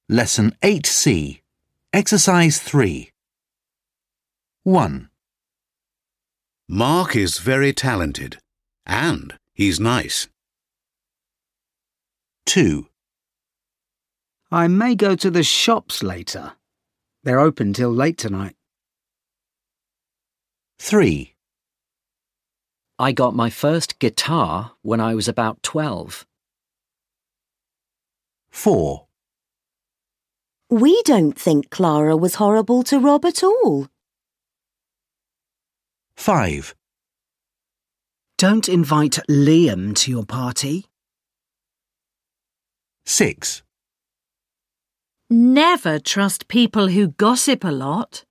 Lesson 8C. Exercise 3. 1. Mark is very talented, and he's nice. 2. I may go to the shops later. They're open till late tonight. 3. I got my first guitar when I was about 12. 4. We don't think Clara was horrible to Rob at all. 5. Don't invite Liam to your party. 6. Never trust people who gossip a lot.